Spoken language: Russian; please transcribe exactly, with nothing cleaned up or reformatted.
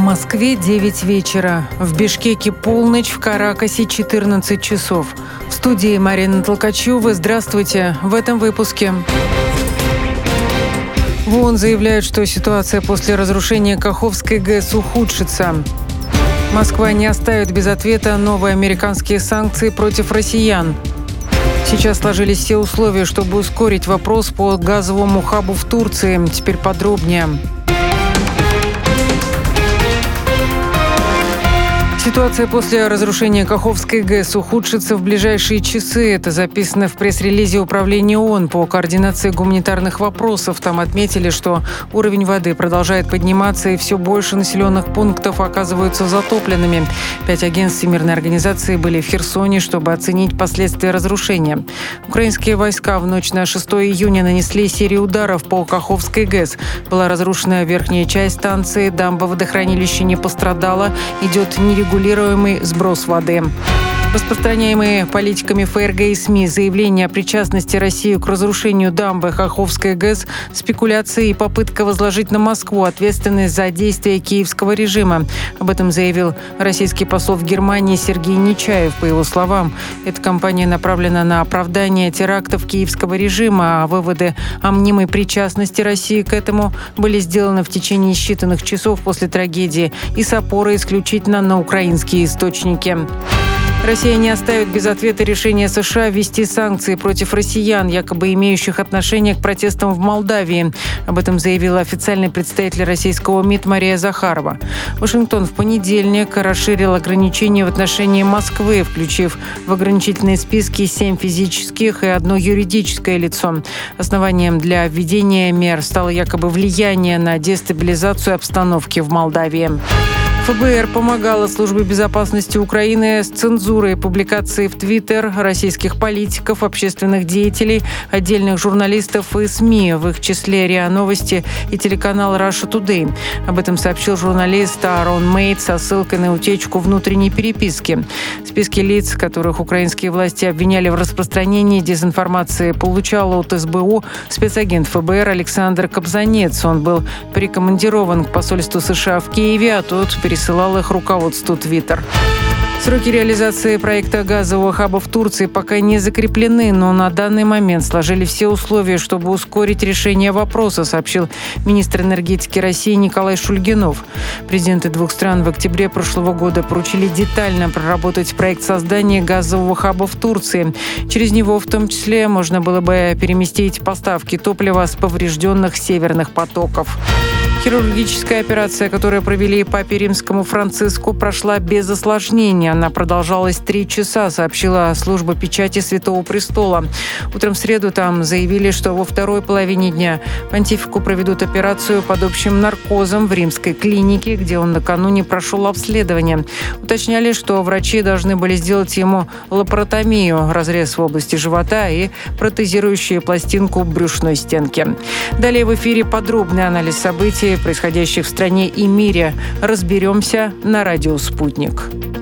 Москве девять вечера. В Бишкеке полночь, в Каракасе четырнадцать часов. В студии Марина Толкачева. Здравствуйте. В этом выпуске. В ООН заявляют, что ситуация после разрушения Каховской ГЭС ухудшится. Москва не оставит без ответа новые американские санкции против россиян. Сейчас сложились все условия, чтобы ускорить вопрос по газовому хабу в Турции. Теперь подробнее. Ситуация после разрушения Каховской ГЭС ухудшится в ближайшие часы. Это записано в пресс-релизе Управления ООН по координации гуманитарных вопросов. Там отметили, что уровень воды продолжает подниматься, и все больше населенных пунктов оказываются затопленными. Пять агентств Всемирной организации были в Херсоне, чтобы оценить последствия разрушения. Украинские войска в ночь на шестое июня нанесли серию ударов по Каховской ГЭС. Была разрушена верхняя часть станции, дамба водохранилища не пострадала, идет нерегулярный регулируемый сброс воды. Распространяемые политиками ФРГ и СМИ заявления о причастности России к разрушению дамбы Каховской ГЭС, спекуляции и попытка возложить на Москву ответственность за действия киевского режима. Об этом заявил российский посол в Германии Сергей Нечаев. По его словам, эта кампания направлена на оправдание терактов киевского режима, а выводы о мнимой причастности России к этому были сделаны в течение считанных часов после трагедии и с опорой исключительно на украинские источники. Россия не оставит без ответа решение США ввести санкции против россиян, якобы имеющих отношение к протестам в Молдавии. Об этом заявила официальный представитель российского МИД Мария Захарова. Вашингтон в понедельник расширил ограничения в отношении Москвы, включив в ограничительные списки семь физических и одно юридическое лицо. Основанием для введения мер стало якобы влияние на дестабилизацию обстановки в Молдавии. ФБР помогала Службе безопасности Украины с цензурой публикаций в Твиттер российских политиков, общественных деятелей, отдельных журналистов и СМИ, в их числе РИА Новости и телеканал Russia Today. Об этом сообщил журналист Аарон Мейт со ссылкой на утечку внутренней переписки. Списки лиц, которых украинские власти обвиняли в распространении дезинформации, получал от СБУ спецагент ФБР Александр Кобзанец. Он был прикомандирован к посольству США в Киеве, а тот пересылал пересылал их руководству Твиттер. Сроки реализации проекта газового хаба в Турции пока не закреплены, но на данный момент сложили все условия, чтобы ускорить решение вопроса, сообщил министр энергетики России Николай Шульгинов. Президенты двух стран в октябре прошлого года поручили детально проработать проект создания газового хаба в Турции. Через него, в том числе, можно было бы переместить поставки топлива с поврежденных северных потоков. Хирургическая операция, которую провели папе Римскому Франциску, прошла без осложнений. Она продолжалась три часа, сообщила служба печати Святого Престола. Утром в среду там заявили, что во второй половине дня понтифику проведут операцию под общим наркозом в римской клинике, где он накануне прошел обследование. Уточняли, что врачи должны были сделать ему лапаротомию, разрез в области живота и протезирующую пластинку брюшной стенки. Далее в эфире подробный анализ событий, происходящих в стране и мире. Разберемся на радио «Спутник».